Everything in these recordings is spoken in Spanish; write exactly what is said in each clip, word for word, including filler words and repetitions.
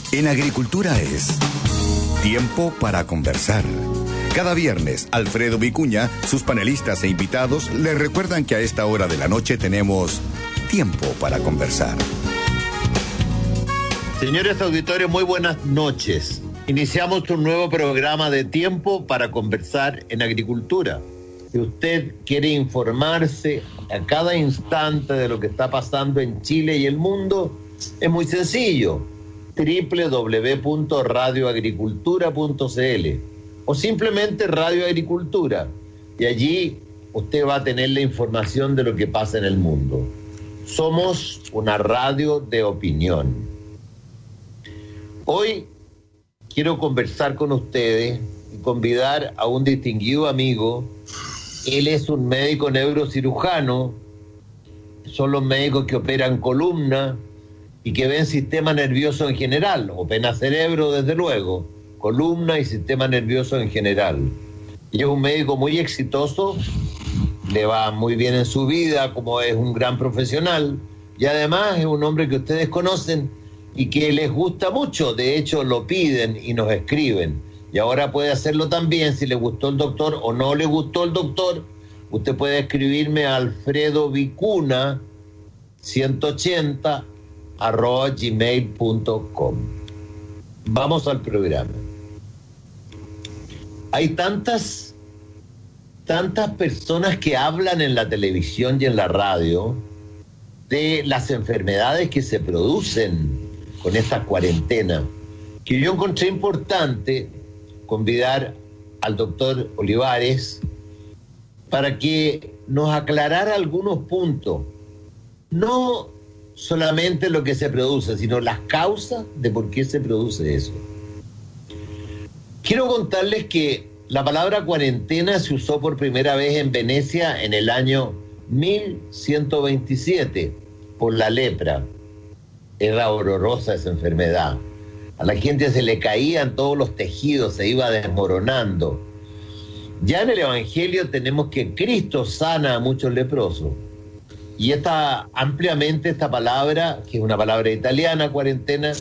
En agricultura es tiempo para conversar. Cada viernes, Alfredo Vicuña, sus panelistas e invitados le recuerdan que a esta hora de la noche tenemos tiempo para conversar. Señores auditores, muy buenas noches. Iniciamos un nuevo programa de Tiempo para Conversar en Agricultura. Si usted quiere informarse a cada instante de lo que está pasando en Chile y el mundo, es muy sencillo. doble u doble u doble u punto radio agricultura punto c l o simplemente Radio Agricultura. Y allí usted va a tener la información de lo que pasa en el mundo. Somos una radio de opinión. Hoy quiero conversar con ustedes y convidar a un distinguido amigo. Él es un médico neurocirujano, son los médicos que operan columna y que ven sistema nervioso en general, operan cerebro desde luego, columna y sistema nervioso en general. Y es un médico muy exitoso, le va muy bien en su vida, como es un gran profesional, y además es un hombre que ustedes conocen y que les gusta mucho, de hecho lo piden y nos escriben. Y ahora puede hacerlo también, si le gustó el doctor o no le gustó el doctor, usted puede escribirme a alfredo vicuna ciento ochenta arroba gmail punto com. Vamos al programa. Hay tantas, tantas personas que hablan en la televisión y en la radio de las enfermedades que se producen con esta cuarentena, que yo encontré importante convidar al doctor Olivares para que nos aclarara algunos puntos, no solamente lo que se produce, sino las causas de por qué se produce eso. Quiero contarles que la palabra cuarentena se usó por primera vez en Venecia en el año mil ciento veintisiete por la lepra. Era horrorosa esa enfermedad. A la gente se le caían todos los tejidos, se iba desmoronando. Ya en el Evangelio tenemos que Cristo sana a muchos leprosos. Y esta, ampliamente esta palabra, que es una palabra italiana, cuarentena,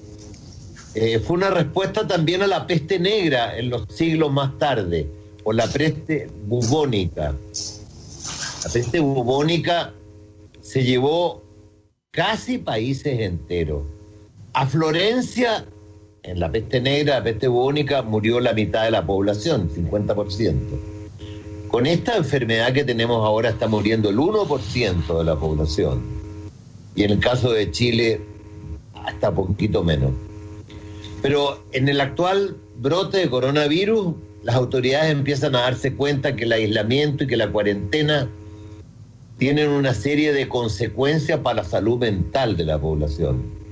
eh, fue una respuesta también a la peste negra en los siglos más tarde, o la peste bubónica. La peste bubónica se llevó casi países enteros. A Florencia, en la peste negra, la peste bubónica, murió la mitad de la población, cincuenta por ciento. Con esta enfermedad que tenemos ahora está muriendo el uno por ciento de la población. Y en el caso de Chile, hasta poquito menos. Pero en el actual brote de coronavirus, las autoridades empiezan a darse cuenta que el aislamiento y que la cuarentena tienen una serie de consecuencias para la salud mental de la población.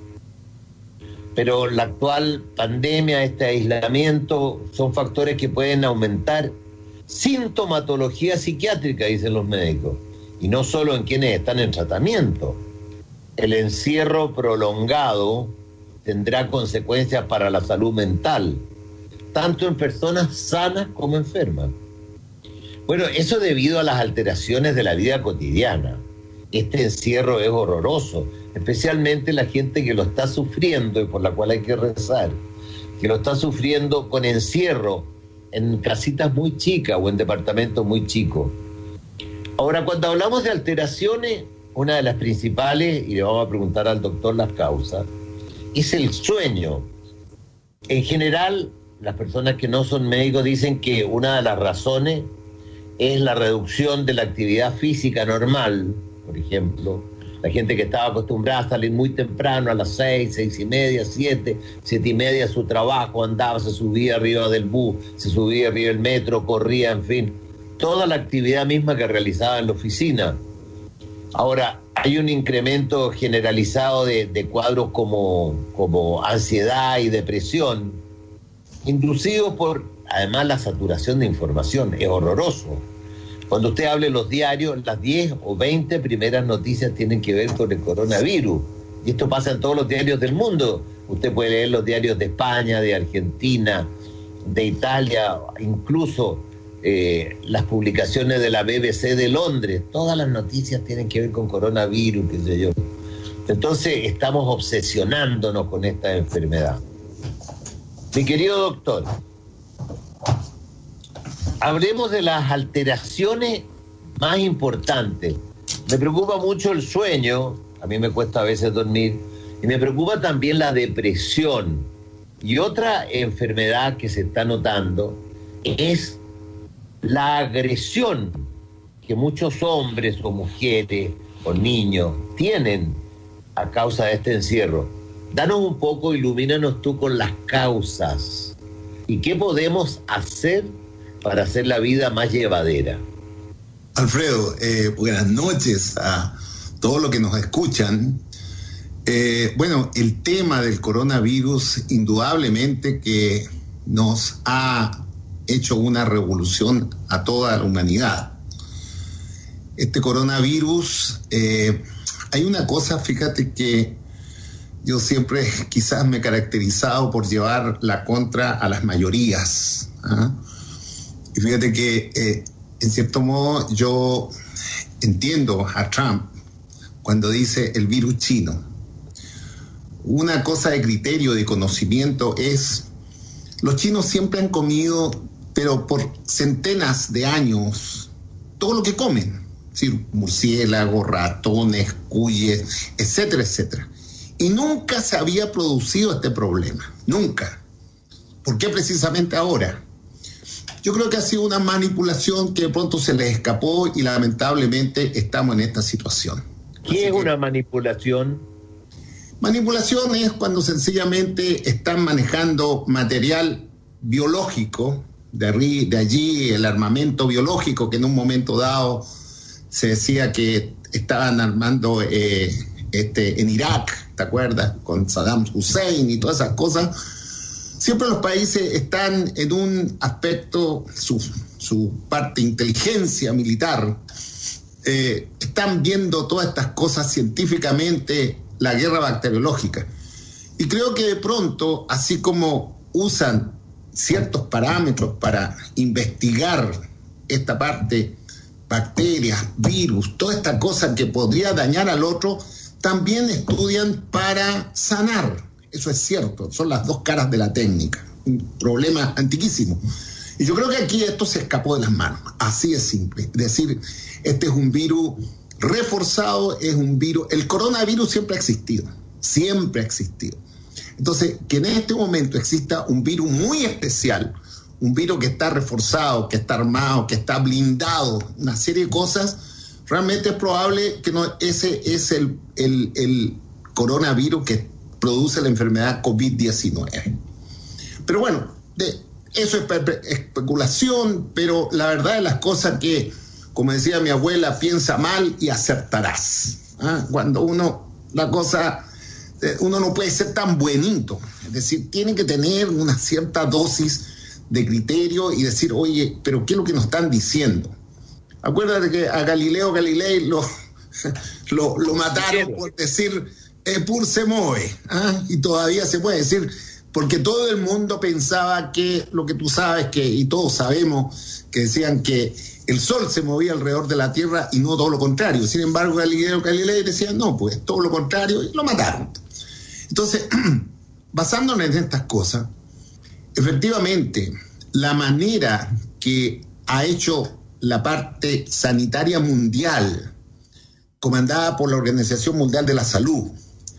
Pero la actual pandemia, este aislamiento, son factores que pueden aumentar sintomatología psiquiátrica, dicen los médicos, y no solo en quienes están en tratamiento. El encierro prolongado tendrá consecuencias para la salud mental, tanto en personas sanas como enfermas. Bueno, eso debido a las alteraciones de la vida cotidiana. Este encierro es horroroso, especialmente la gente que lo está sufriendo y por la cual hay que rezar, que lo está sufriendo con encierro en casitas muy chicas o en departamentos muy chicos. Ahora, cuando hablamos de alteraciones, una de las principales, y le vamos a preguntar al doctor las causas, es el sueño. En general, las personas que no son médicos dicen que una de las razones es la reducción de la actividad física normal. Por ejemplo, la gente que estaba acostumbrada a salir muy temprano, a las seis, seis y media, siete, siete y media a su trabajo, andaba, se subía arriba del bus, se subía arriba del metro, corría, en fin, toda la actividad misma que realizaba en la oficina. Ahora, hay un incremento generalizado de, de cuadros como, como ansiedad y depresión, inducidos por, además, la saturación de información. Es horroroso. Cuando usted hable los diarios, las diez o veinte primeras noticias tienen que ver con el coronavirus. Y esto pasa en todos los diarios del mundo. Usted puede leer los diarios de España, de Argentina, de Italia, incluso eh, las publicaciones de la B B C de Londres. Todas las noticias tienen que ver con coronavirus, qué sé yo. Entonces estamos obsesionándonos con esta enfermedad. Mi querido doctor, hablemos de las alteraciones más importantes. Me preocupa mucho el sueño, a mí me cuesta a veces dormir, y me preocupa también la depresión. Y otra enfermedad que se está notando es la agresión que muchos hombres o mujeres o niños tienen a causa de este encierro. Danos un poco, ilumínanos tú con las causas y qué podemos hacer para hacer la vida más llevadera. Alfredo, eh, buenas noches a todos los que nos escuchan. Eh, bueno, el tema del coronavirus indudablemente que nos ha hecho una revolución a toda la humanidad. Este coronavirus, eh, hay una cosa, fíjate que yo siempre quizás me he caracterizado por llevar la contra a las mayorías. ¿Ah? Y fíjate que eh, en cierto modo yo entiendo a Trump cuando dice el virus chino. Una cosa de criterio, de conocimiento es, los chinos siempre han comido, pero por centenas de años, todo lo que comen, es decir, murciélagos, ratones, cuyes, etcétera, etcétera. Y nunca se había producido este problema, nunca. ¿Por qué precisamente ahora? Yo creo que ha sido una manipulación que de pronto se les escapó y lamentablemente estamos en esta situación. ¿Qué es una manipulación? Manipulación es cuando sencillamente están manejando material biológico, de, arri- de allí el armamento biológico que en un momento dado se decía que estaban armando eh, este, en Irak, ¿te acuerdas? Con Saddam Hussein y todas esas cosas. Siempre los países están en un aspecto, su, su parte inteligencia militar, eh, están viendo todas estas cosas científicamente, la guerra bacteriológica. Y creo que de pronto, así como usan ciertos parámetros para investigar esta parte, bacterias, virus, toda esta cosa que podría dañar al otro, también estudian para sanar. Eso es cierto, son las dos caras de la técnica, un problema antiquísimo. Y yo creo que aquí esto se escapó de las manos, así es simple. Es decir, este es un virus reforzado, es un virus, el coronavirus siempre ha existido, siempre ha existido. Entonces, que en este momento exista un virus muy especial, un virus que está reforzado, que está armado, que está blindado, una serie de cosas, realmente es probable que no, ese es el, el, el coronavirus que produce la enfermedad COVID diecinueve. Pero bueno, de, eso es especulación, pero la verdad de las cosas que, como decía mi abuela, piensa mal y acertarás. ¿Ah? Cuando uno, la cosa, uno no puede ser tan buenito, es decir, tiene que tener una cierta dosis de criterio y decir, oye, pero ¿qué es lo que nos están diciendo? Acuérdate que a Galileo Galilei lo, lo, lo mataron por decir Epur se mueve, ¿ah? Y todavía se puede decir, porque todo el mundo pensaba que lo que tú sabes, que y todos sabemos, que decían que el sol se movía alrededor de la Tierra y no todo lo contrario. Sin embargo, Galileo Galilei decía, no, pues todo lo contrario, y lo mataron. Entonces, basándonos en estas cosas, efectivamente, la manera que ha hecho la parte sanitaria mundial, comandada por la Organización Mundial de la Salud,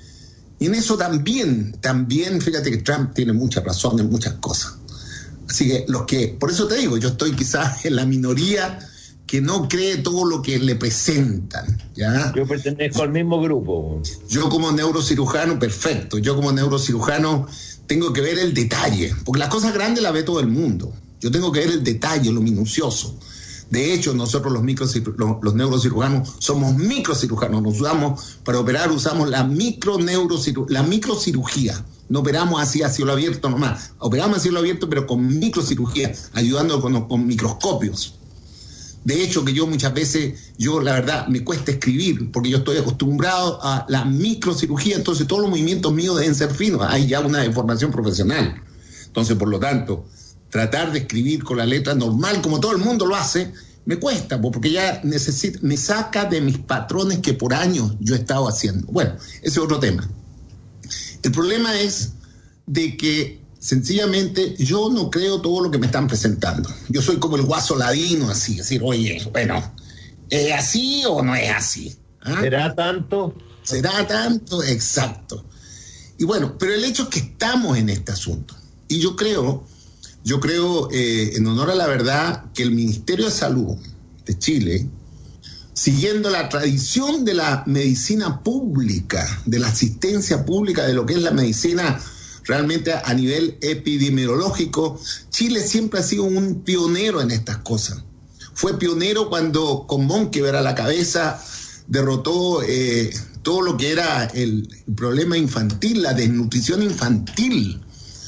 y en eso también, también, fíjate que Trump tiene mucha razón en muchas cosas. Así que los que, por eso te digo, yo estoy quizás en la minoría que no cree todo lo que le presentan, ¿ya? Yo pertenezco al mismo grupo. Yo como neurocirujano, perfecto, yo como neurocirujano tengo que ver el detalle, porque las cosas grandes las ve todo el mundo. Yo tengo que ver el detalle, lo minucioso. De hecho, nosotros los, microcir- los, los neurocirujanos somos microcirujanos, nos usamos para operar, usamos la, micro la microcirugía. No operamos así a cielo abierto nomás, operamos a cielo abierto pero con microcirugía, ayudando con, con microscopios. De hecho, que yo muchas veces, yo la verdad me cuesta escribir porque yo estoy acostumbrado a la microcirugía, entonces todos los movimientos míos deben ser finos, hay ya una deformación profesional. Entonces, por lo tanto, tratar de escribir con la letra normal, como todo el mundo lo hace, me cuesta, porque ya necesito, me saca de mis patrones que por años yo he estado haciendo. Bueno, ese es otro tema. El problema es de que sencillamente yo no creo todo lo que me están presentando. Yo soy como el Guaso Ladino, así, decir, oye, bueno, ¿es así o no es así? ¿Ah? ¿Será tanto? ¿Será tanto? Exacto. Y bueno, pero el hecho es que estamos en este asunto. Y yo creo, yo creo, eh, en honor a la verdad, que el Ministerio de Salud de Chile, siguiendo la tradición de la medicina pública, de la asistencia pública, de lo que es la medicina realmente a nivel epidemiológico, Chile siempre ha sido un pionero en estas cosas. Fue pionero cuando con Monkeberg a la cabeza derrotó eh, todo lo que era el, el problema infantil, la desnutrición infantil.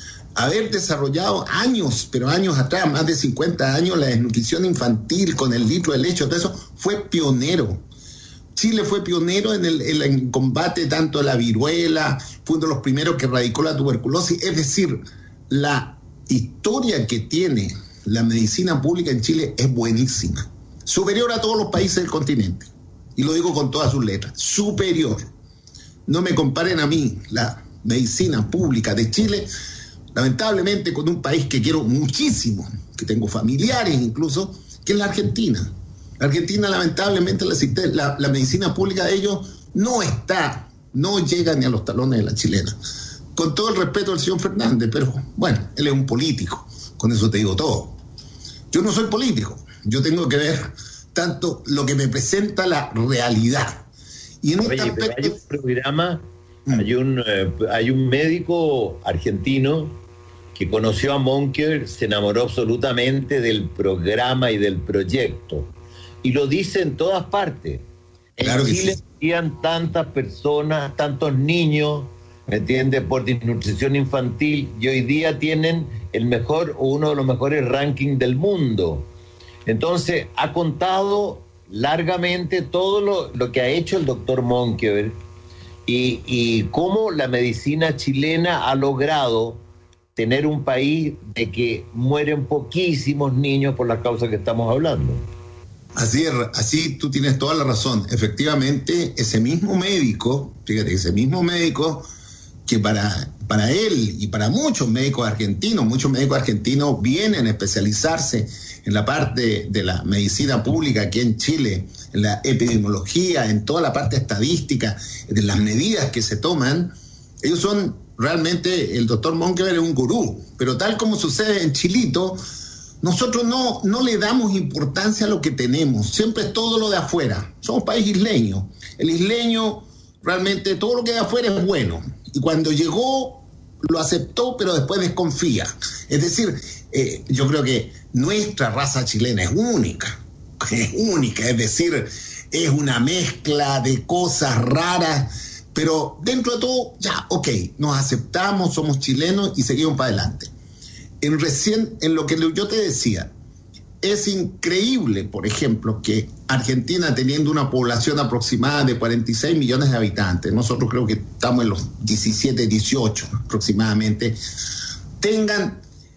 Haber desarrollado años, pero años atrás, más de cincuenta años, la desnutrición infantil con el litro de leche, todo eso, fue pionero. Chile fue pionero en el, en el combate tanto de la viruela, fue uno de los primeros que erradicó la tuberculosis. Es decir, la historia que tiene la medicina pública en Chile es buenísima, superior a todos los países del continente, y lo digo con todas sus letras, superior. No me comparen a mí la medicina pública de Chile, lamentablemente, con un país que quiero muchísimo, que tengo familiares incluso, que es la Argentina. La Argentina, lamentablemente, la, la, la medicina pública de ellos no está, no llega ni a los talones de la chilena. Con todo el respeto al señor Fernández, pero bueno, él es un político, con eso te digo todo. Yo no soy político, yo tengo que ver tanto lo que me presenta la realidad. Y en Oye, este aspecto, pero hay un programa, mm. hay, un, eh, hay un médico argentino que conoció a Monkeberg, se enamoró absolutamente del programa y del proyecto. Y lo dice en todas partes. En claro Chile sí. habían tantas personas, tantos niños, ¿me entiendes?, por desnutrición infantil, y hoy día tienen el mejor o uno de los mejores rankings del mundo. Entonces, ha contado largamente todo lo, lo que ha hecho el doctor Monkeberg y, y cómo la medicina chilena ha logrado tener un país de que mueren poquísimos niños por las causas que estamos hablando. Así es, así tú tienes toda la razón. Efectivamente, ese mismo médico, fíjate, ese mismo médico que para, para él y para muchos médicos argentinos, muchos médicos argentinos vienen a especializarse en la parte de la medicina pública aquí en Chile, en la epidemiología, en toda la parte estadística, de las medidas que se toman. Ellos son realmente, el doctor Monkeberg es un gurú, pero tal como sucede en Chilito, nosotros no, no le damos importancia a lo que tenemos, siempre es todo lo de afuera. Somos país isleño, el isleño realmente todo lo que de afuera es bueno, y cuando llegó lo aceptó, pero después desconfía. Es decir, eh, yo creo que nuestra raza chilena es única, es única, es decir, es una mezcla de cosas raras, pero dentro de todo, ya, ok, nos aceptamos, somos chilenos y seguimos para adelante. En, recién, en lo que yo te decía, es increíble, por ejemplo, que Argentina, teniendo una población aproximada de cuarenta y seis millones de habitantes, nosotros creo que estamos en los diecisiete, dieciocho aproximadamente, tengan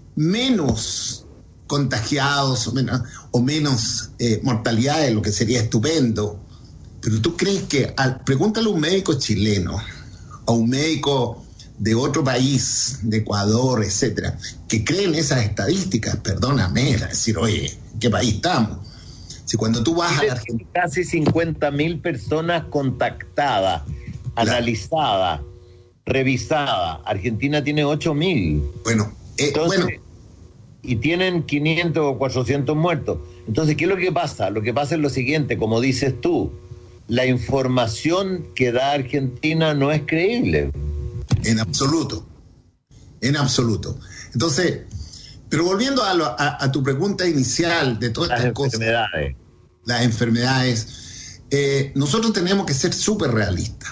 menos contagiados o menos, o menos eh, mortalidades, lo que sería estupendo. Pero tú crees que, al, pregúntale a un médico chileno, a un médico de otro país, de Ecuador, etcétera, que creen esas estadísticas, perdóname, es decir, oye, ¿en qué país estamos? Si cuando tú vas a la Argentina... Casi cincuenta mil personas contactadas, claro, analizadas, revisadas. Argentina tiene ocho mil. Bueno, eh, Entonces, bueno. Y tienen quinientos o cuatrocientos muertos. Entonces, ¿qué es lo que pasa? Lo que pasa es lo siguiente, como dices tú, la información que da Argentina no es creíble. En absoluto, en absoluto. Entonces, pero volviendo a, lo, a, a tu pregunta inicial de todas estas cosas, las enfermedades, las enfermedades, eh, nosotros tenemos que ser súper realistas.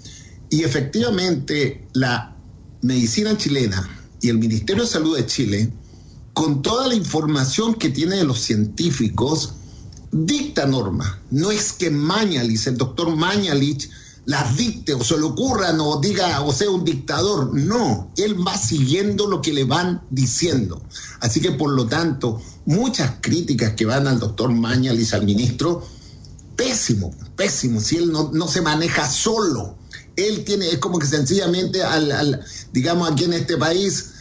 Y efectivamente, la medicina chilena y el Ministerio de Salud de Chile, con toda la información que tiene de los científicos, dicta normas. No es que Mañalich, el doctor Mañalich, las dicte o se le ocurran o diga o sea un dictador. No, él va siguiendo lo que le van diciendo. Así que por lo tanto, muchas críticas que van al doctor Mañalich, al ministro, pésimo, pésimo. Si él no, no se maneja solo, él tiene, es como que sencillamente al, al, digamos aquí en este país,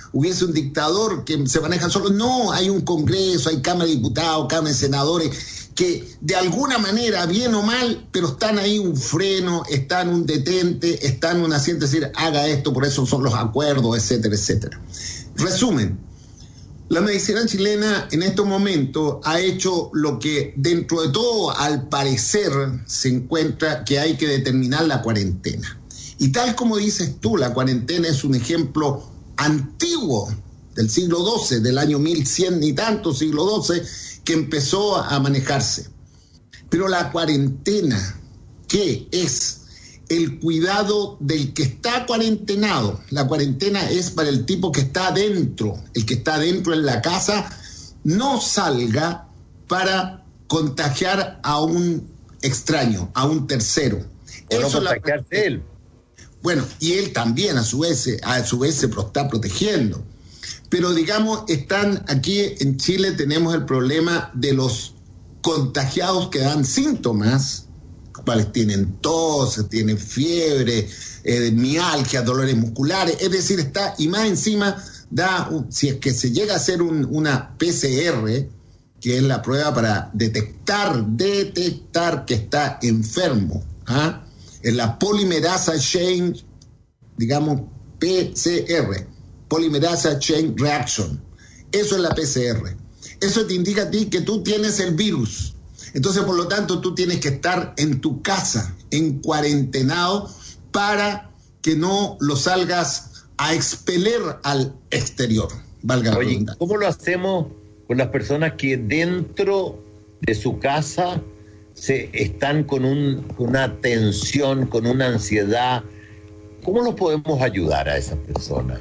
hubiese un dictador que se maneja solo. No, hay un Congreso, hay Cámara de Diputados, Cámara de Senadores, que de alguna manera, bien o mal, pero están ahí un freno, están un detente, están un asiento, es decir, haga esto, por eso son los acuerdos, etcétera, etcétera. Resumen, la medicina chilena en estos momentos ha hecho lo que dentro de todo, al parecer, se encuentra que hay que determinar la cuarentena. Y tal como dices tú, la cuarentena es un ejemplo antiguo del siglo doce, del año mil cien y tanto, siglo doce, que empezó a manejarse. Pero la cuarentena, ¿qué es? El cuidado del que está cuarentenado. La cuarentena es para el tipo que está adentro, el que está adentro en la casa, no salga para contagiar a un extraño, a un tercero. O no contagiarse la... él. Bueno, y él también a su vez, a su vez se está protegiendo. Pero digamos, están aquí en Chile, tenemos el problema de los contagiados que dan síntomas, cuales tienen tos, tienen fiebre, eh, mialgia, dolores musculares, es decir, está, y más encima da, un, si es que se llega a hacer un, una P C R, que es la prueba para detectar, detectar que está enfermo, ¿ah? En la polimerasa chain, digamos, P C R, polimerasa chain reaction, eso es la P C R, eso te indica a ti que tú tienes el virus. Entonces, por lo tanto, tú tienes que estar en tu casa, en cuarentenado, para que no lo salgas a expeler al exterior, valga la redundancia. ¿Cómo lo hacemos con las personas que dentro de su casa se están con un, una tensión, con una ansiedad? ¿Cómo los podemos ayudar a esas personas?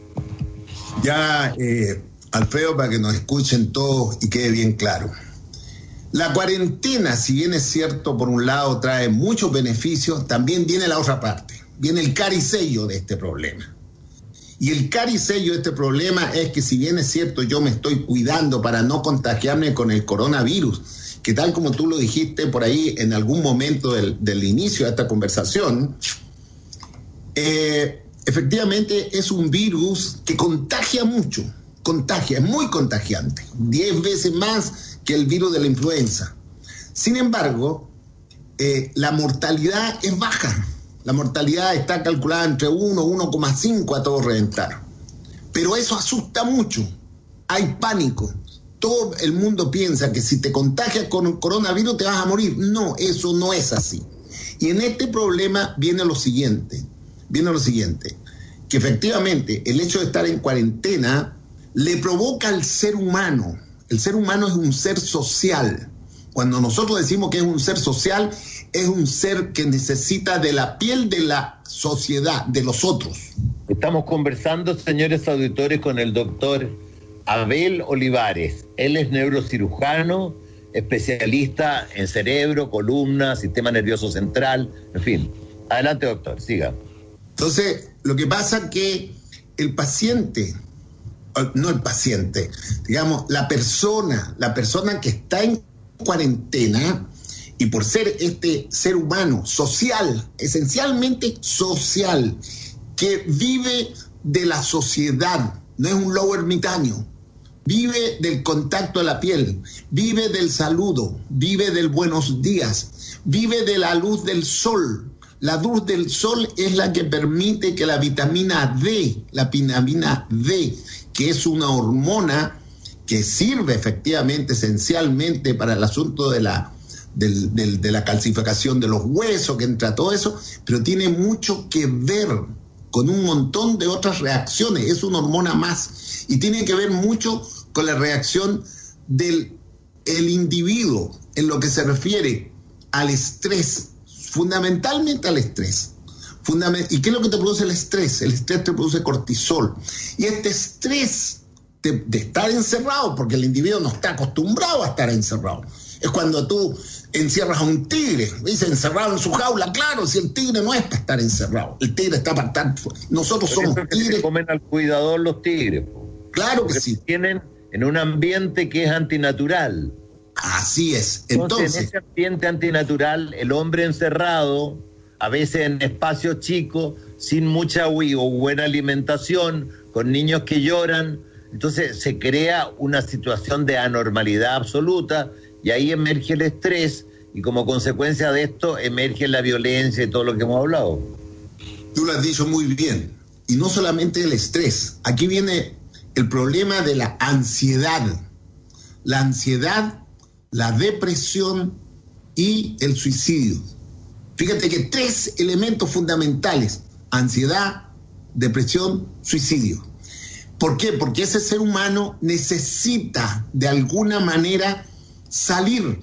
Ya, eh, Alfredo, para que nos escuchen todos y quede bien claro. La cuarentena, si bien es cierto, por un lado trae muchos beneficios, también viene la otra parte, viene el caricello de este problema. Y el caricello de este problema es que, si bien es cierto, yo me estoy cuidando para no contagiarme con el coronavirus, que tal como tú lo dijiste por ahí en algún momento del, del inicio de esta conversación, eh, efectivamente es un virus que contagia mucho, contagia, es muy contagiante, diez veces más que el virus de la influenza. Sin embargo, eh, la mortalidad es baja. La mortalidad está calculada entre uno, uno coma cinco a todo reventar. Pero eso asusta mucho. Hay pánico. Todo el mundo piensa que si te contagias con coronavirus te vas a morir. No, eso no es así. Y en este problema viene lo siguiente. Viene lo siguiente. Que efectivamente el hecho de estar en cuarentena le provoca al ser humano. El ser humano es un ser social. Cuando nosotros decimos que es un ser social, es un ser que necesita de la piel de la sociedad, de los otros. Estamos conversando, señores auditores, con el doctor Abel Olivares. Él es neurocirujano, especialista en cerebro, columna, sistema nervioso central, en fin. Adelante, doctor, siga. Entonces, lo que pasa es que el paciente... no el paciente, digamos, la persona, la persona que está en cuarentena, y por ser este ser humano social, esencialmente social, que vive de la sociedad, no es un lobo ermitaño, vive del contacto a la piel, vive del saludo, vive del buenos días, vive de la luz del sol. La luz del sol es la que permite que la vitamina D, la vitamina D, que es una hormona que sirve efectivamente, esencialmente para el asunto de la, del, del, de la calcificación de los huesos, que entra todo eso, pero tiene mucho que ver con un montón de otras reacciones, es una hormona más, y tiene que ver mucho con la reacción del el individuo en lo que se refiere al estrés, fundamentalmente al estrés. Fundament- ¿Y qué es lo que te produce el estrés? El estrés te produce cortisol. Y este estrés de, de estar encerrado, porque el individuo no está acostumbrado a estar encerrado. Es cuando tú encierras a un tigre, dice encerrado en su jaula. Claro, si el tigre no es para estar encerrado, el tigre está para estar... Nosotros Por somos eso que tigres. se comen al cuidador los tigres. Claro que Porque sí. Tienen en un ambiente que es antinatural. Así es. Entonces, Entonces, en ese ambiente antinatural, el hombre encerrado, a veces en espacios chicos, sin mucha o buena alimentación, con niños que lloran. Entonces se crea una situación de anormalidad absoluta y ahí emerge el estrés y como consecuencia de esto emerge la violencia y todo lo que hemos hablado. Tú lo has dicho muy bien. Y no solamente el estrés. Aquí viene el problema de la ansiedad. La ansiedad, la depresión y el suicidio. Fíjate que tres elementos fundamentales: ansiedad, depresión, suicidio. ¿Por qué? Porque ese ser humano necesita de alguna manera salir,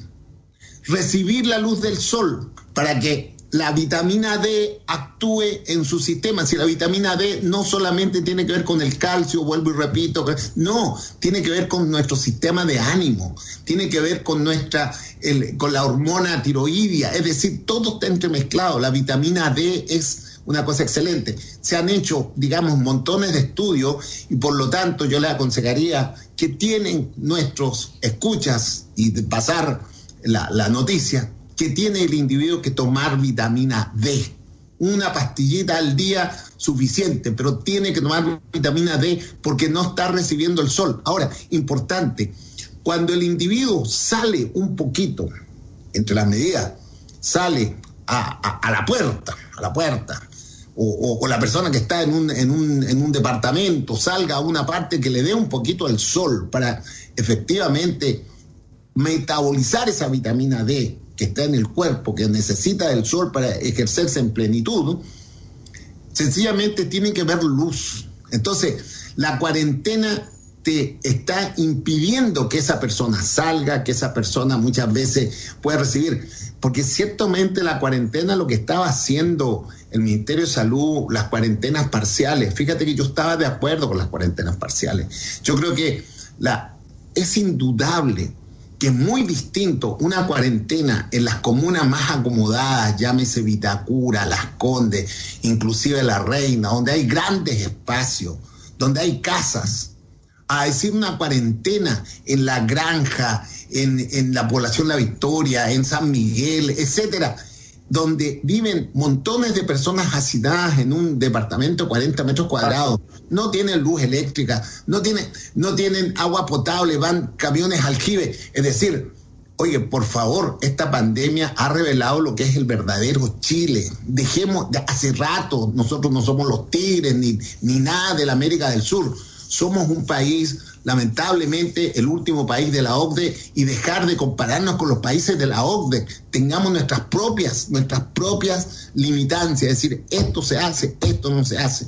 recibir la luz del sol para que la vitamina D actúe en su sistema. Si la vitamina D no solamente tiene que ver con el calcio, vuelvo y repito, no, tiene que ver con nuestro sistema de ánimo, tiene que ver con nuestra, el, con la hormona tiroidea, es decir, todo está entremezclado. La vitamina D es una cosa excelente. Se han hecho, digamos, montones de estudios y por lo tanto yo les aconsejaría que tienen nuestros escuchas y de pasar la, la noticia, que tiene el individuo que tomar vitamina D. Una pastillita al día suficiente, pero tiene que tomar vitamina D porque no está recibiendo el sol. Ahora, importante, cuando el individuo sale un poquito, entre las medidas, sale a, a, a la puerta, a la puerta, o, o, o la persona que está en un, en, un, en un departamento, salga a una parte que le dé un poquito el sol para efectivamente metabolizar esa vitamina D que está en el cuerpo, que necesita del sol para ejercerse en plenitud, sencillamente tiene que ver luz. Entonces, la cuarentena te está impidiendo que esa persona salga, que esa persona muchas veces pueda recibir, porque ciertamente la cuarentena, lo que estaba haciendo el Ministerio de Salud, las cuarentenas parciales, fíjate que yo estaba de acuerdo con las cuarentenas parciales. Yo creo que la, es indudable que es muy distinto una cuarentena en las comunas más acomodadas, llámese Vitacura, Las Condes, inclusive La Reina, donde hay grandes espacios, donde hay casas, a decir una cuarentena en La Granja, en, en la población La Victoria, en San Miguel, etcétera, donde viven montones de personas hacinadas en un departamento de cuarenta metros cuadrados, no tienen luz eléctrica, no tienen, no tienen agua potable, van camiones aljibe. Es decir, oye, por favor, esta pandemia ha revelado lo que es el verdadero Chile. Dejemos, hace rato, nosotros no somos los tigres ni, ni nada de la América del Sur. Somos un país, lamentablemente, el último país de la O C D E, y dejar de compararnos con los países de la O C D E. Tengamos nuestras propias, nuestras propias limitancias, es decir, esto se hace, esto no se hace.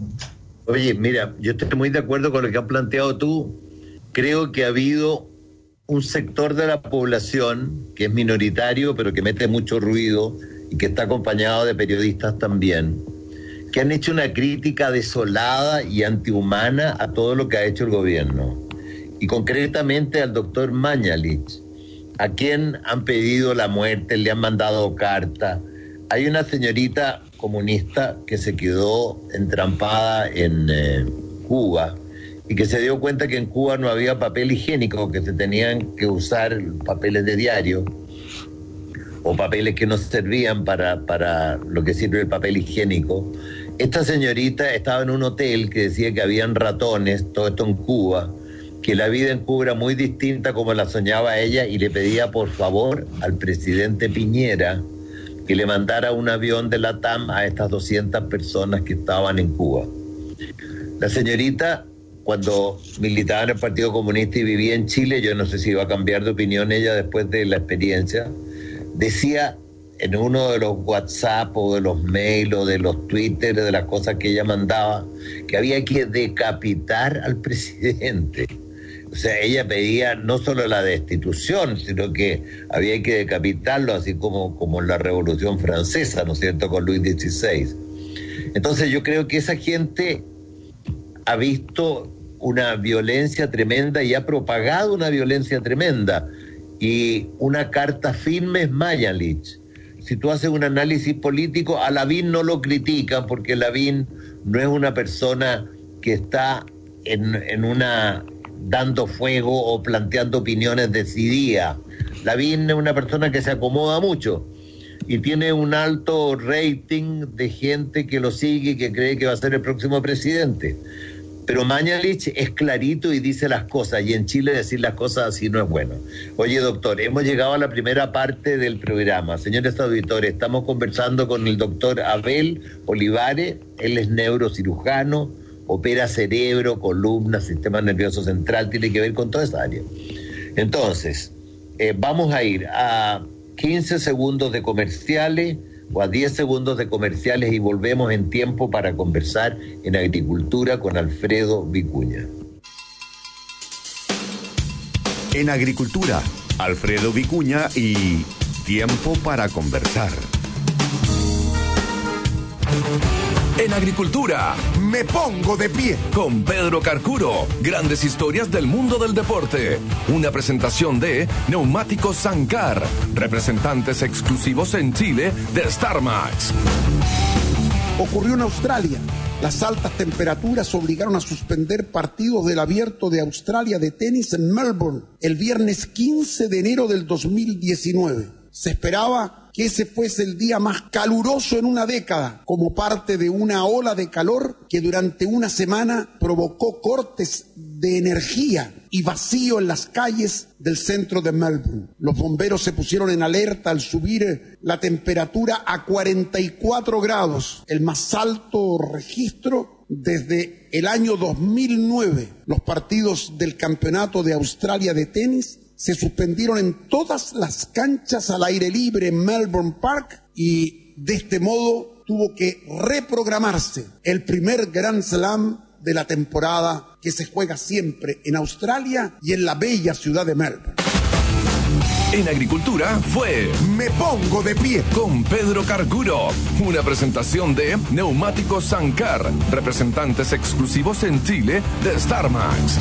Oye, mira, yo estoy muy de acuerdo con lo que has planteado tú. Creo que ha habido un sector de la población que es minoritario, pero que mete mucho ruido y que está acompañado de periodistas también, que han hecho una crítica desolada y antihumana a todo lo que ha hecho el gobierno. Y concretamente al doctor Mañalich, a quien han pedido la muerte, le han mandado carta. Hay una señorita comunista que se quedó entrampada en eh, Cuba y que se dio cuenta que en Cuba no había papel higiénico, que se tenían que usar papeles de diario o papeles que no servían para, para lo que sirve el papel higiénico. Esta señorita estaba en un hotel que decía que habían ratones, todo esto en Cuba, que la vida en Cuba era muy distinta como la soñaba ella, y le pedía por favor al presidente Piñera que le mandara un avión de la T A M a estas doscientas personas que estaban en Cuba. La señorita, cuando militaba en el Partido Comunista y vivía en Chile, yo no sé si iba a cambiar de opinión ella después de la experiencia, decía en uno de los WhatsApp o de los mails o de los Twitter, de las cosas que ella mandaba, que había que decapitar al presidente. O sea, ella pedía no solo la destitución, sino que había que decapitarlo, así como, como en la Revolución Francesa, ¿no es cierto?, con Luis dieciséis. Entonces yo creo que esa gente ha visto una violencia tremenda y ha propagado una violencia tremenda. Y una carta firme es Mañalich. Si tú haces un análisis político, a Lavín no lo critican porque Lavín no es una persona que está en, en una dando fuego o planteando opiniones decididas. Lavín es una persona que se acomoda mucho y tiene un alto rating de gente que lo sigue y que cree que va a ser el próximo presidente. Pero Mañalich es clarito y dice las cosas, y en Chile decir las cosas así no es bueno. Oye, doctor, hemos llegado a la primera parte del programa. Señores auditores, estamos conversando con el doctor Abel Olivares. Él es neurocirujano, opera cerebro, columna, sistema nervioso central, tiene que ver con toda esa área. Entonces, eh, vamos a ir a quince segundos de comerciales o a diez segundos de comerciales y volvemos en tiempo para conversar en agricultura con Alfredo Vicuña. En agricultura, Alfredo Vicuña y tiempo para conversar. En agricultura, me pongo de pie con Pedro Carcuro. Grandes historias del mundo del deporte. Una presentación de Neumáticos Sancar, representantes exclusivos en Chile de StarMax. Ocurrió en Australia. Las altas temperaturas obligaron a suspender partidos del Abierto de Australia de tenis en Melbourne el viernes quince de enero del dos mil diecinueve. Se esperaba que ese fuese el día más caluroso en una década, como parte de una ola de calor que durante una semana provocó cortes de energía y vacío en las calles del centro de Melbourne. Los bomberos se pusieron en alerta al subir la temperatura a cuarenta y cuatro grados, el más alto registro desde el año dos mil nueve. Los partidos del Campeonato de Australia de tenis se suspendieron en todas las canchas al aire libre en Melbourne Park y de este modo tuvo que reprogramarse el primer Grand Slam de la temporada que se juega siempre en Australia y en la bella ciudad de Melbourne. En agricultura fue Me pongo de pie con Pedro Carcuro. Una presentación de Neumáticos Sancar, representantes exclusivos en Chile de StarMax.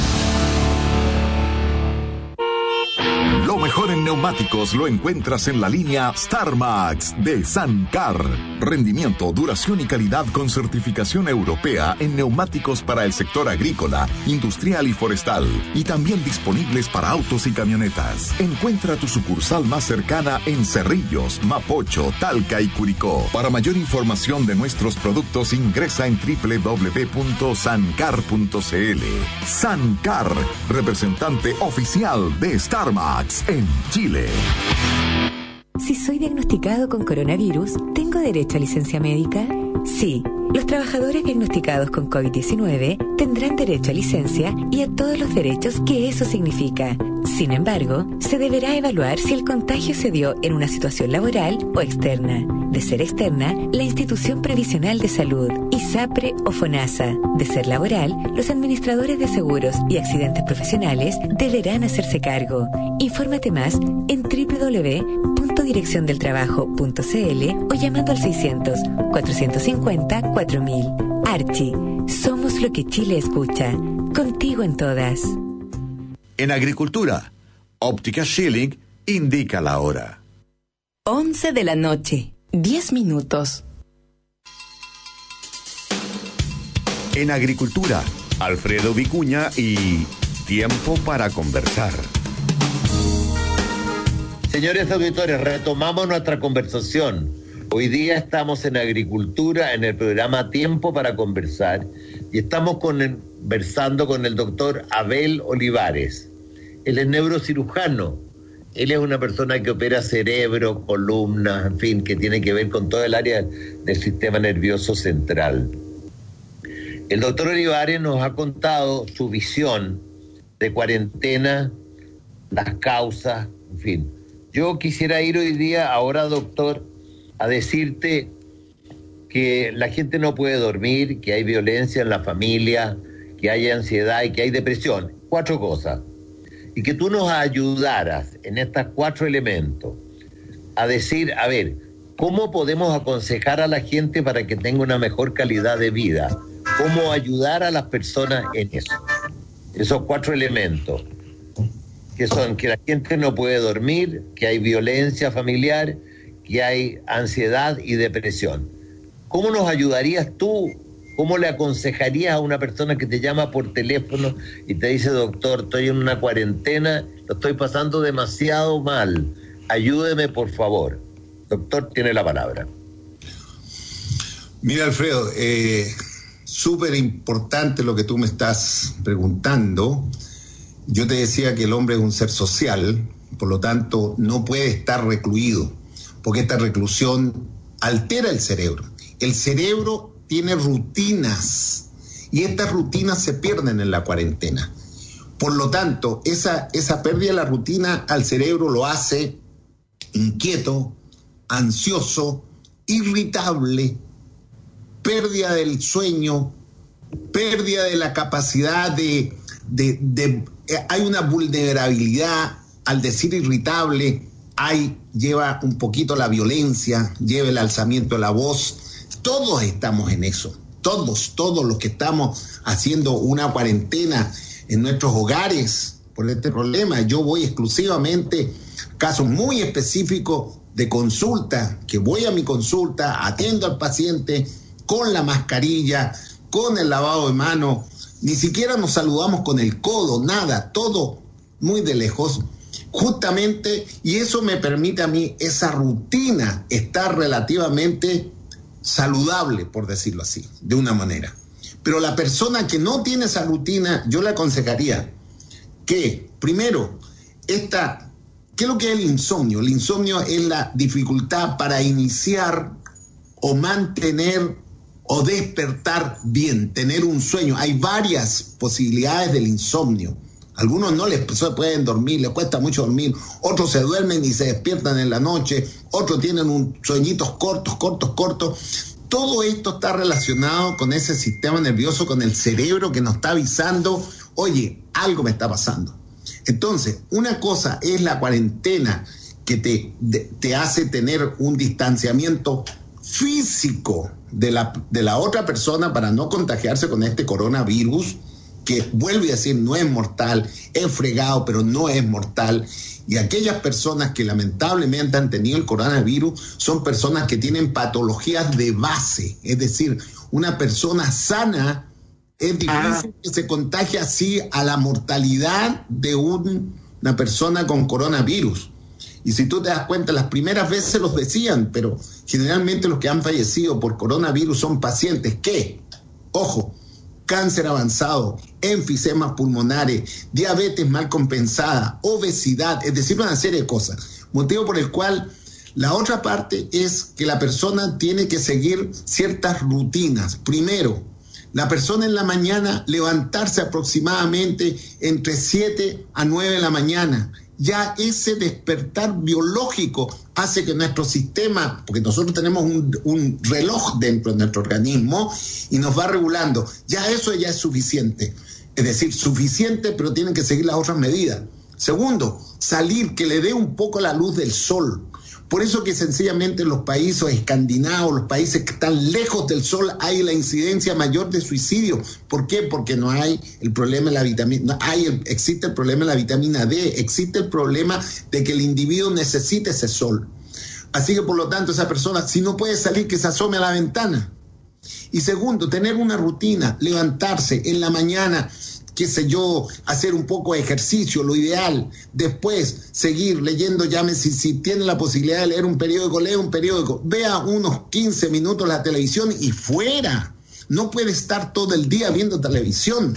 Lo mejor en neumáticos lo encuentras en la línea StarMax de Sancar. Rendimiento, duración y calidad con certificación europea en neumáticos para el sector agrícola, industrial y forestal. Y también disponibles para autos y camionetas. Encuentra tu sucursal más cercana en Cerrillos, Mapocho, Talca y Curicó. Para mayor información de nuestros productos ingresa en doble u doble u doble u punto sancar punto c l. Sancar, representante oficial de StarMax en Chile. Si soy diagnosticado con coronavirus, ¿tengo derecho a licencia médica? Sí. Los trabajadores diagnosticados con COVID diecinueve tendrán derecho a licencia y a todos los derechos que eso significa. Sin embargo, se deberá evaluar si el contagio se dio en una situación laboral o externa. De ser externa, la Institución Previsional de Salud, ISAPRE o FONASA. De ser laboral, los administradores de seguros y accidentes profesionales deberán hacerse cargo. Infórmate más en doble u doble u doble u punto dirección del trabajo punto c l o llamando al seiscientos, cuatrocientos cincuenta, cuatro mil. Archie, somos lo que Chile escucha. Contigo en todas. En agricultura, Óptica Schilling indica la hora. once de la noche, diez minutos. En agricultura, Alfredo Vicuña y tiempo para conversar. Señores auditores, retomamos nuestra conversación. Hoy día estamos en agricultura en el programa Tiempo para Conversar y estamos conversando con el doctor Abel Olivares. Él es neurocirujano. Él es una persona que opera cerebro, columnas, en fin, que tiene que ver con todo el área del sistema nervioso central. El doctor Olivares nos ha contado su visión de cuarentena, las causas, en fin. Yo quisiera ir hoy día, ahora doctor, a decirte que la gente no puede dormir, que hay violencia en la familia, que hay ansiedad y que hay depresión. Cuatro cosas. Y que tú nos ayudaras en estos cuatro elementos a decir, a ver, ¿cómo podemos aconsejar a la gente para que tenga una mejor calidad de vida? ¿Cómo ayudar a las personas en eso? Esos cuatro elementos, que son que la gente no puede dormir, que hay violencia familiar, que hay ansiedad y depresión. ¿Cómo nos ayudarías tú? ¿Cómo le aconsejarías a una persona que te llama por teléfono y te dice, doctor, estoy en una cuarentena, lo estoy pasando demasiado mal, ayúdeme por favor? Doctor, tiene la palabra. Mira, Alfredo, eh, súper importante lo que tú me estás preguntando. Yo te decía que el hombre es un ser social, por lo tanto no puede estar recluido, porque esta reclusión altera el cerebro. El cerebro tiene rutinas y estas rutinas se pierden en la cuarentena. Por lo tanto, esa, esa pérdida de la rutina al cerebro lo hace inquieto, ansioso, irritable, pérdida del sueño, pérdida de la capacidad de, de, de eh, hay una vulnerabilidad. Al decir irritable, hay, lleva un poquito la violencia, lleva el alzamiento de la voz. Todos estamos en eso, todos, todos los que estamos haciendo una cuarentena en nuestros hogares por este problema. Yo voy exclusivamente a casos muy específicos de consulta, que voy a mi consulta, atiendo al paciente con la mascarilla, con el lavado de manos, ni siquiera nos saludamos con el codo, nada, todo muy de lejos, justamente, y eso me permite a mí esa rutina estar relativamente saludable, por decirlo así, de una manera. Pero la persona que no tiene esa rutina, yo le aconsejaría que, primero, esta, ¿qué es lo que es el insomnio? El insomnio es la dificultad para iniciar o mantener o despertar bien, tener un sueño. Hay varias posibilidades del insomnio. Algunos no les pueden dormir, les cuesta mucho dormir, otros se duermen y se despiertan en la noche, otros tienen un sueñitos cortos, cortos, cortos. Todo esto está relacionado con ese sistema nervioso, con el cerebro que nos está avisando, oye, algo me está pasando. Entonces, una cosa es la cuarentena que te, de, te hace tener un distanciamiento físico de la, de la otra persona para no contagiarse con este coronavirus, que vuelve a decir no es mortal, es fregado, pero no es mortal. Y aquellas personas que lamentablemente han tenido el coronavirus son personas que tienen patologías de base, es decir, una persona sana es difícil que se contagie así a la mortalidad de un, una persona con coronavirus. Y si tú te das cuenta, las primeras veces los decían, pero generalmente los que han fallecido por coronavirus son pacientes que, ojo, cáncer avanzado, enfisemas pulmonares, diabetes mal compensada, obesidad, es decir, una serie de cosas. Motivo por el cual la otra parte es que la persona tiene que seguir ciertas rutinas. Primero, la persona en la mañana levantarse aproximadamente entre siete a nueve de la mañana. Ya ese despertar biológico hace que nuestro sistema, porque nosotros tenemos un, un reloj dentro de nuestro organismo y nos va regulando, ya eso ya es suficiente. Es decir, suficiente, pero tienen que seguir las otras medidas. Segundo, salir, que le dé un poco la luz del sol. Por eso que sencillamente en los países escandinavos, los países que están lejos del sol, hay la incidencia mayor de suicidio. ¿Por qué? Porque no hay el problema de la vitamina, no hay el, existe el problema de la vitamina D, existe el problema de que el individuo necesita ese sol. Así que por lo tanto esa persona, si no puede salir, que se asome a la ventana. Y segundo, tener una rutina, levantarse en la mañana, qué sé yo, hacer un poco de ejercicio, lo ideal. Después, seguir leyendo, llámese, si, si tiene la posibilidad de leer un periódico, lea un periódico. Vea unos quince minutos la televisión y fuera. No puede estar todo el día viendo televisión.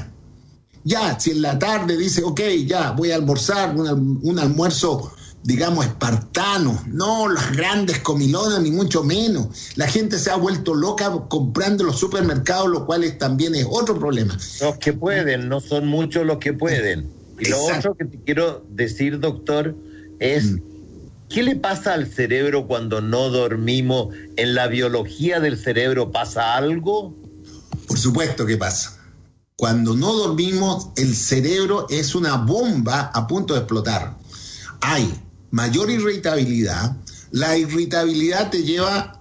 Ya, si en la tarde dice, ok, ya, voy a almorzar, un, un almuerzo, digamos, espartano. No las grandes comilonas, ni mucho menos. La gente se ha vuelto loca comprando en los supermercados, lo cual es, también es otro problema. Los que pueden, no son muchos los que pueden. Y lo Exacto. otro que te quiero decir, doctor, es, mm. ¿qué le pasa al cerebro cuando no dormimos? ¿En la biología del cerebro pasa algo? Por supuesto que pasa. Cuando no dormimos, el cerebro es una bomba a punto de explotar. Hay mayor irritabilidad, la irritabilidad te lleva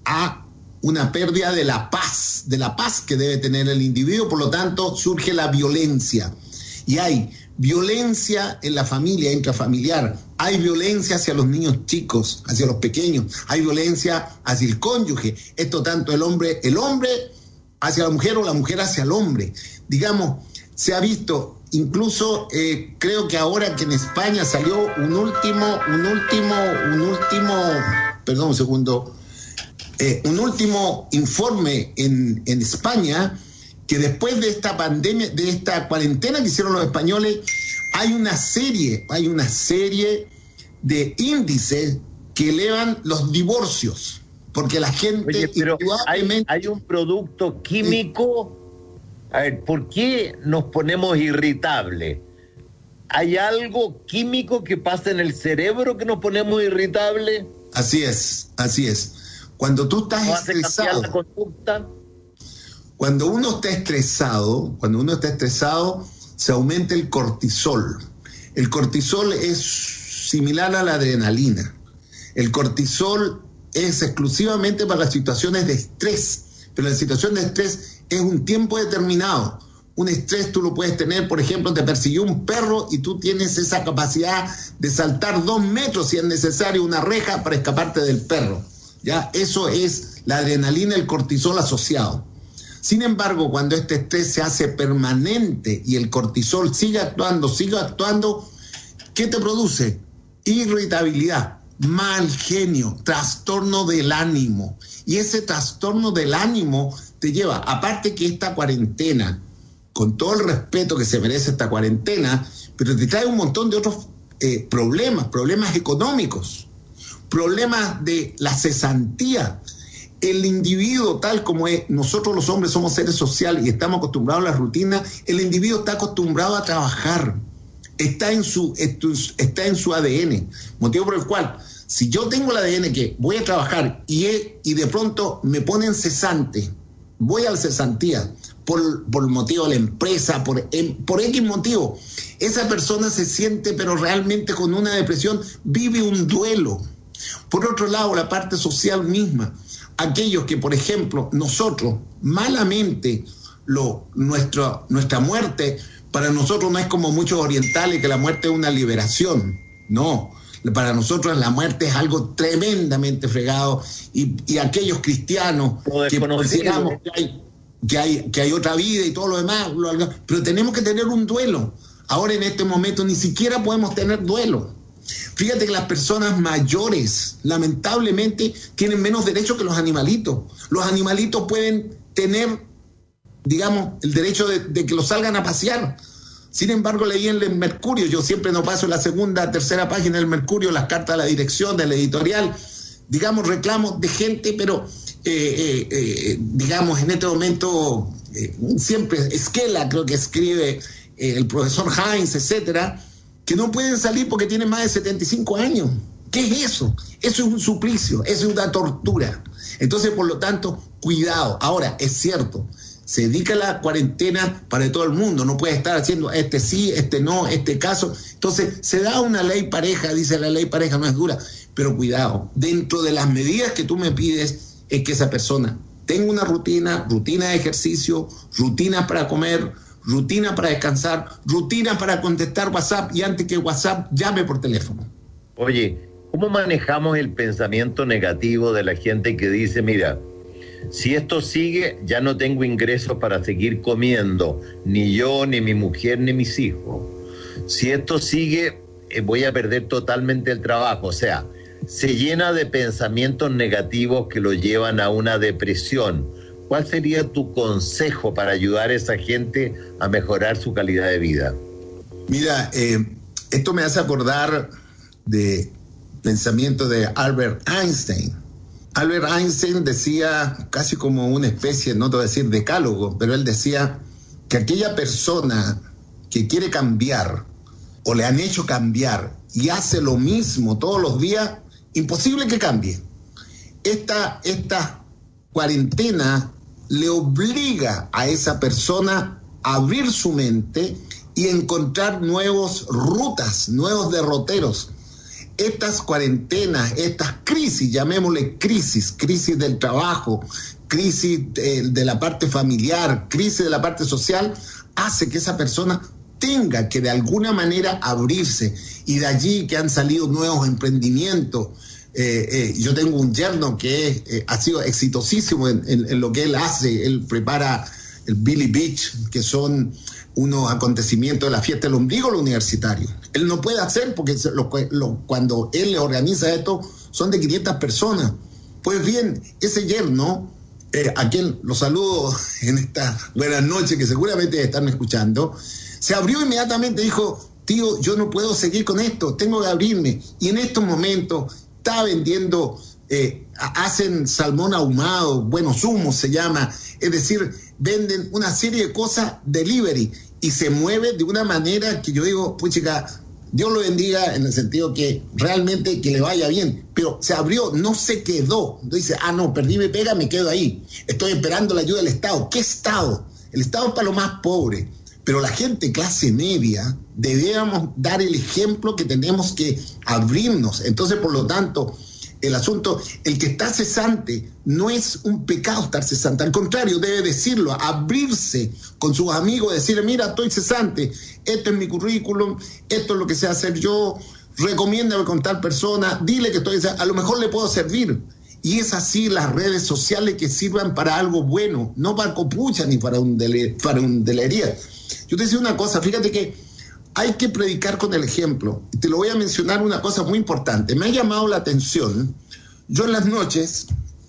a una pérdida de la paz, de la paz que debe tener el individuo, por lo tanto surge la violencia. Y hay violencia en la familia, intrafamiliar, hay violencia hacia los niños chicos, hacia los pequeños, hay violencia hacia el cónyuge, esto tanto el hombre, el hombre hacia la mujer o la mujer hacia el hombre. Digamos, se ha visto... Incluso eh, creo que ahora que en España salió un último, un último, un último, perdón un segundo, eh, un último informe en, en España que después de esta pandemia, de esta cuarentena que hicieron los españoles, hay una serie, hay una serie de índices que elevan los divorcios, porque la gente... Oye, pero hay, hay un producto químico... A ver, ¿por qué nos ponemos irritables? ¿Hay algo químico que pasa en el cerebro que nos ponemos irritables? Así es, así es. Cuando tú estás ¿No hace estresado... cambiar la conducta? Cuando uno está estresado, cuando uno está estresado, se aumenta el cortisol. El cortisol es similar a la adrenalina. El cortisol es exclusivamente para las situaciones de estrés, pero la situación de estrés es un tiempo determinado. Un estrés tú lo puedes tener, por ejemplo, te persiguió un perro y tú tienes esa capacidad de saltar dos metros si es necesario una reja para escaparte del perro. ¿Ya? Eso es la adrenalina, el cortisol asociado. Sin embargo, cuando este estrés se hace permanente y el cortisol sigue actuando, sigue actuando, ¿qué te produce? Irritabilidad, mal genio, trastorno del ánimo. Y ese trastorno del ánimo te lleva, aparte que esta cuarentena, con todo el respeto que se merece esta cuarentena, pero te trae un montón de otros eh, problemas, problemas económicos, problemas de la cesantía. El individuo, tal como es, nosotros los hombres somos seres sociales y estamos acostumbrados a la rutina, el individuo está acostumbrado a trabajar, está en su, está en su A D N, motivo por el cual, si yo tengo el A D N que voy a trabajar y, y de pronto me ponen cesante, voy a la cesantía por, por motivo de la empresa, por, por X motivo, esa persona se siente pero realmente con una depresión, vive un duelo. Por otro lado, la parte social misma, aquellos que, por ejemplo, nosotros malamente, lo, nuestro, nuestra muerte, para nosotros no es como muchos orientales que la muerte es una liberación, no. Para nosotros la muerte es algo tremendamente fregado y, y aquellos cristianos que consideramos que hay, que, hay, que hay otra vida y todo lo demás, lo, pero tenemos que tener un duelo. Ahora en este momento ni siquiera podemos tener duelo. Fíjate que las personas mayores lamentablemente tienen menos derechos que los animalitos. Los animalitos pueden tener, digamos, el derecho de, de que los salgan a pasear. Sin embargo, leí en el Mercurio, yo siempre no paso en la segunda, tercera página del Mercurio, las cartas de la dirección, de la editorial, digamos, reclamos de gente, pero, eh, eh, eh, digamos, en este momento, eh, siempre, Esquela creo que escribe, eh, el profesor Heinz, etcétera, que no pueden salir porque tienen más de setenta y cinco años. ¿Qué es eso? Eso es un suplicio, eso es una tortura. Entonces, por lo tanto, cuidado. Ahora, es cierto, se dedica la cuarentena para todo el mundo, no puede estar haciendo este sí, este no, este caso. Entonces, se da una ley pareja, dice la ley pareja no es dura, pero cuidado, dentro de las medidas que tú me pides es que esa persona tenga una rutina, rutina de ejercicio, rutina para comer, rutina para descansar, rutina para contestar WhatsApp y antes que WhatsApp llame por teléfono. Oye, ¿cómo manejamos el pensamiento negativo de la gente que dice, mira, si esto sigue, ya no tengo ingresos para seguir comiendo, ni yo, ni mi mujer, ni mis hijos? Si esto sigue, eh, voy a perder totalmente el trabajo. O sea, se llena de pensamientos negativos que lo llevan a una depresión. ¿Cuál sería tu consejo para ayudar a esa gente a mejorar su calidad de vida? Mira, eh, esto me hace acordar de pensamiento de Albert Einstein. Albert Einstein decía, casi como una especie, no te voy a decir decálogo, pero él decía que aquella persona que quiere cambiar o le han hecho cambiar y hace lo mismo todos los días, imposible que cambie. Esta, esta cuarentena le obliga a esa persona a abrir su mente y encontrar nuevas rutas, nuevos derroteros. Estas cuarentenas, estas crisis, llamémosle crisis, crisis del trabajo, crisis de, de la parte familiar, crisis de la parte social, hace que esa persona tenga que de alguna manera abrirse, y de allí que han salido nuevos emprendimientos. Eh, eh, yo tengo un yerno que es, eh, ha sido exitosísimo en, en, en lo que él hace. Él prepara el Billy Beach, que son unos acontecimientos de la fiesta del ombligo universitario. Él no puede hacer porque lo, lo, cuando él le organiza esto son de quinientas personas. Pues bien, ese yerno eh, a quien los saludo en esta buenas noches, que seguramente están escuchando, se abrió inmediatamente, dijo, tío, yo no puedo seguir con esto, tengo que abrirme. Y en estos momentos está vendiendo, eh, hacen salmón ahumado, buenos humos se llama, es decir, venden una serie de cosas delivery y se mueve de una manera que yo digo, pues chica, Dios lo bendiga en el sentido que realmente que le vaya bien, pero se abrió, no se quedó. Dice, ah, no, perdí mi pega, me quedo ahí. Estoy esperando la ayuda del Estado. ¿Qué Estado? El Estado es para los más pobres, pero la gente clase media debemos dar el ejemplo que tenemos que abrirnos. Entonces, por lo tanto, el asunto, el que está cesante, no es un pecado estar cesante, al contrario, debe decirlo, abrirse con sus amigos, decirle, mira, estoy cesante, esto es mi currículum, esto es lo que sé hacer yo, recomiéndame con tal persona, dile que estoy cesante, a lo mejor le puedo servir. Y es así las redes sociales que sirvan para algo bueno, no para copucha ni para un, dele, para un delería. Yo te decía una cosa, fíjate que hay que predicar con el ejemplo. Te lo voy a mencionar una cosa muy importante. Me ha llamado la atención. Yo en las noches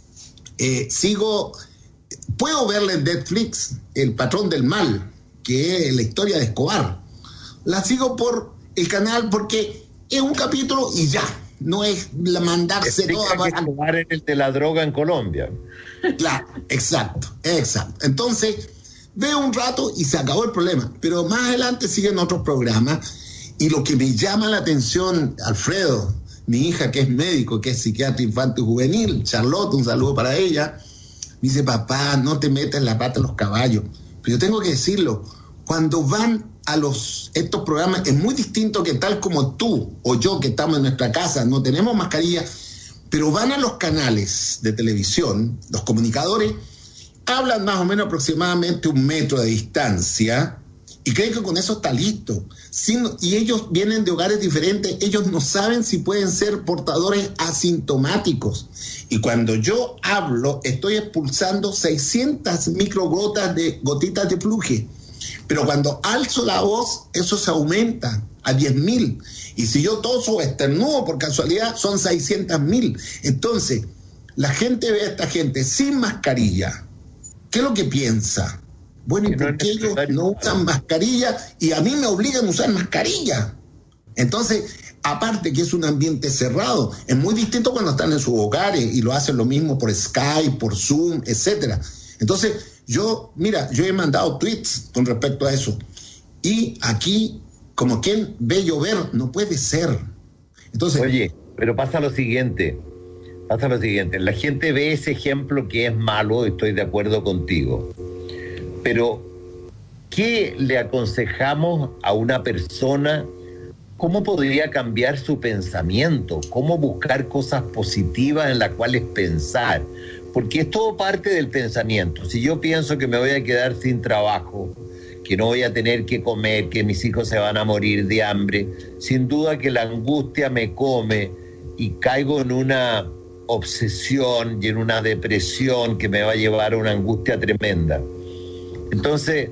eh, sigo, puedo verle en Netflix El Patrón del Mal, que es la historia de Escobar. La sigo por el canal porque es un capítulo y ya. No es la mandarse toda. Que Escobar es el de la droga en Colombia. Claro, exacto, exacto. Entonces veo un rato y se acabó el problema, pero más adelante siguen otros programas y lo que me llama la atención, Alfredo, mi hija que es médico, que es psiquiatra infantil juvenil, Charlotte, un saludo para ella, me dice, papá, no te metas en la pata de los caballos. Pero yo tengo que decirlo, cuando van a los estos programas es muy distinto que tal como tú o yo que estamos en nuestra casa, no tenemos mascarilla, pero van a los canales de televisión, los comunicadores hablan más o menos aproximadamente un metro de distancia y creen que con eso está listo. Sin, y ellos vienen de hogares diferentes, ellos no saben si pueden ser portadores asintomáticos. Y cuando yo hablo, estoy expulsando seiscientas microgotas de gotitas de pluje. Pero cuando alzo la voz, eso se aumenta a diez mil. Y si yo toso o estornudo por casualidad, son seiscientas mil. Entonces, la gente ve a esta gente sin mascarilla. ¿Qué es lo que piensa? Bueno, ¿y por qué ellos no usan mascarilla y a mí me obligan a usar mascarilla? Entonces, aparte que es un ambiente cerrado, es muy distinto cuando están en sus hogares y lo hacen lo mismo por Skype, por Zoom, etcétera. Entonces, yo, mira, yo he mandado tweets con respecto a eso. Y aquí, como quien ve llover, no puede ser. Entonces, oye, pero pasa lo siguiente. Pasa lo siguiente, la gente ve ese ejemplo que es malo, estoy de acuerdo contigo, pero ¿qué le aconsejamos a una persona? ¿Cómo podría cambiar su pensamiento? ¿Cómo buscar cosas positivas en las cuales pensar? Porque es todo parte del pensamiento. Si yo pienso que me voy a quedar sin trabajo, que no voy a tener que comer, que mis hijos se van a morir de hambre, sin duda que la angustia me come y caigo en una obsesión y en una depresión que me va a llevar a una angustia tremenda. Entonces,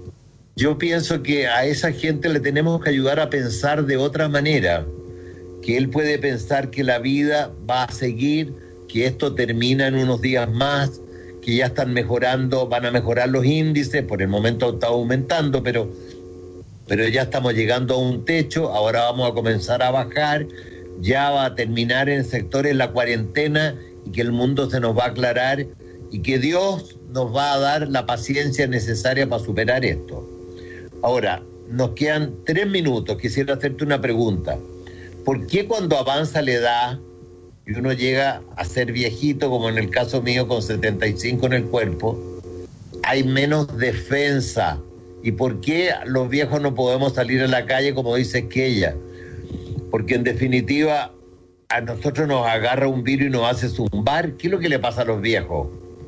yo pienso que a esa gente le tenemos que ayudar a pensar de otra manera, que él puede pensar que la vida va a seguir, que esto termina en unos días más, que ya están mejorando, van a mejorar los índices, por el momento está aumentando, pero, pero ya estamos llegando a un techo, ahora vamos a comenzar a bajar, ya va a terminar en sectores la cuarentena y que el mundo se nos va a aclarar y que Dios nos va a dar la paciencia necesaria para superar esto. Ahora, nos quedan tres minutos, quisiera hacerte una pregunta. ¿Por qué cuando avanza la edad y uno llega a ser viejito, como en el caso mío con setenta y cinco en el cuerpo, hay menos defensa? ¿Y por qué los viejos no podemos salir a la calle como dice Esquella? Porque en definitiva a nosotros nos agarra un virus y nos hace zumbar. ¿Qué es lo que le pasa a los viejos?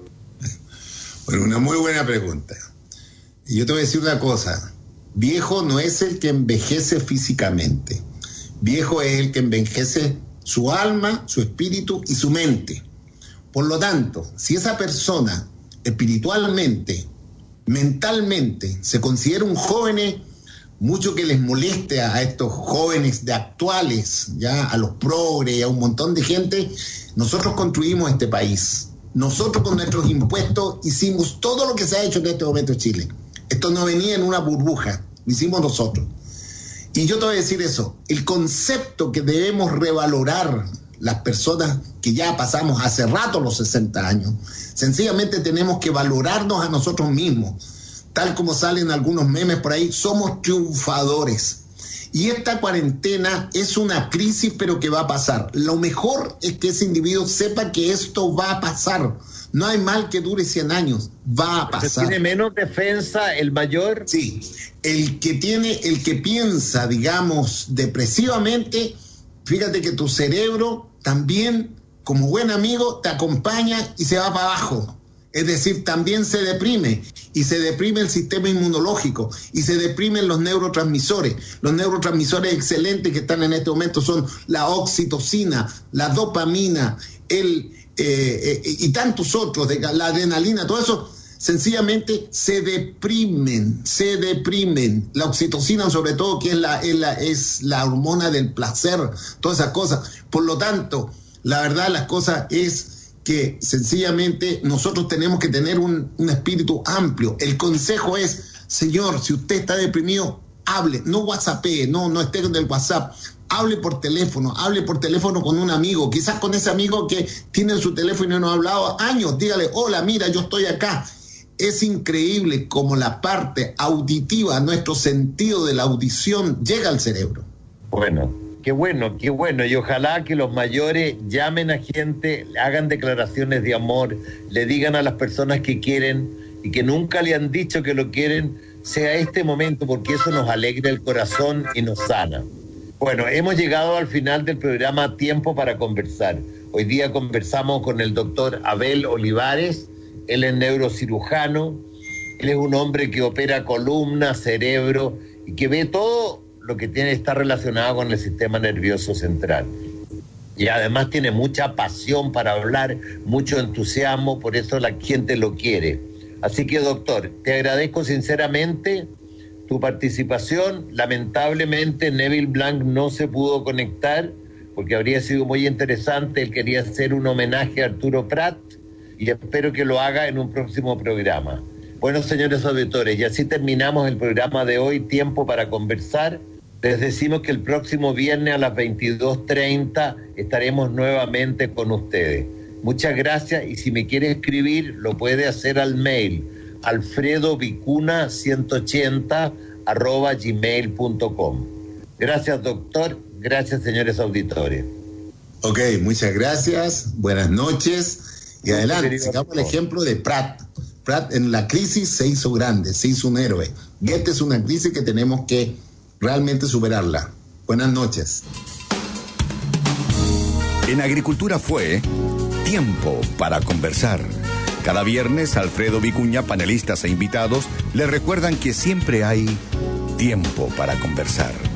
Bueno, una muy buena pregunta. Y yo te voy a decir una cosa. Viejo no es el que envejece físicamente. Viejo es el que envejece su alma, su espíritu y su mente. Por lo tanto, si esa persona espiritualmente, mentalmente, se considera un joven, mucho que les moleste a estos jóvenes de actuales, ya a los progres, a un montón de gente, nosotros construimos este país. nosotros con nuestros impuestos hicimos todo lo que se ha hecho en este momento en Chile. Esto no venía en una burbuja, lo hicimos nosotros. Y yo te voy a decir eso, el concepto que debemos revalorar las personas que ya pasamos hace rato los sesenta años, sencillamente tenemos que valorarnos a nosotros mismos. Tal como salen algunos memes por ahí, somos triunfadores. Y esta cuarentena es una crisis, pero que va a pasar. Lo mejor es que ese individuo sepa que esto va a pasar. No hay mal que dure cien años, va a pasar. ¿Tiene menos defensa el mayor? Sí, el que tiene, el que piensa, digamos, depresivamente, fíjate que tu cerebro también, como buen amigo, te acompaña y se va para abajo. Es decir, también se deprime, y se deprime el sistema inmunológico, y se deprimen los neurotransmisores. Los neurotransmisores excelentes que están en este momento son la oxitocina, la dopamina, el, eh, eh, y tantos otros, de, la adrenalina, todo eso, sencillamente se deprimen, se deprimen. La oxitocina, sobre todo, que es la, es la, es la hormona del placer, todas esas cosas. Por lo tanto, la verdad, las cosas es que sencillamente nosotros tenemos que tener un, un espíritu amplio. El consejo es, señor, si usted está deprimido, hable, no whatsappee, no, no esté en el WhatsApp, hable por teléfono, hable por teléfono con un amigo, quizás con ese amigo que tiene su teléfono y no ha hablado años, dígale, hola, mira, yo estoy acá. Es increíble cómo la parte auditiva, nuestro sentido de la audición llega al cerebro. Bueno. Qué bueno, qué bueno, y ojalá que los mayores llamen a gente, hagan declaraciones de amor, le digan a las personas que quieren y que nunca le han dicho que lo quieren, sea este momento, porque eso nos alegra el corazón y nos sana. Bueno, hemos llegado al final del programa Tiempo para Conversar. Hoy día conversamos con el doctor Abel Olivares, él es neurocirujano, él es un hombre que opera columna, cerebro y que ve todo lo que tiene está relacionado con el sistema nervioso central. Y además tiene mucha pasión para hablar, mucho entusiasmo, por eso la gente lo quiere. Así que, doctor, te agradezco sinceramente tu participación. Lamentablemente Neville Blanc no se pudo conectar porque habría sido muy interesante. Él quería hacer un homenaje a Arturo Prat y espero que lo haga en un próximo programa. Bueno, señores auditores, y así terminamos el programa de hoy, Tiempo para Conversar. Les decimos que el próximo viernes a las veintidós treinta estaremos nuevamente con ustedes. Muchas gracias, y si me quiere escribir, lo puede hacer al mail alfredovicuna ciento ochenta arroba gmail punto com. Gracias, doctor. Gracias, señores auditores. Ok, muchas gracias. Buenas noches. Y adelante, sigamos el ejemplo de Prat. Prat en la crisis se hizo grande, se hizo un héroe. Y esta es una crisis que tenemos que realmente superarla. Buenas noches. En Agricultura fue Tiempo para Conversar. Cada viernes, Alfredo Vicuña, panelistas e invitados, le recuerdan que siempre hay tiempo para conversar.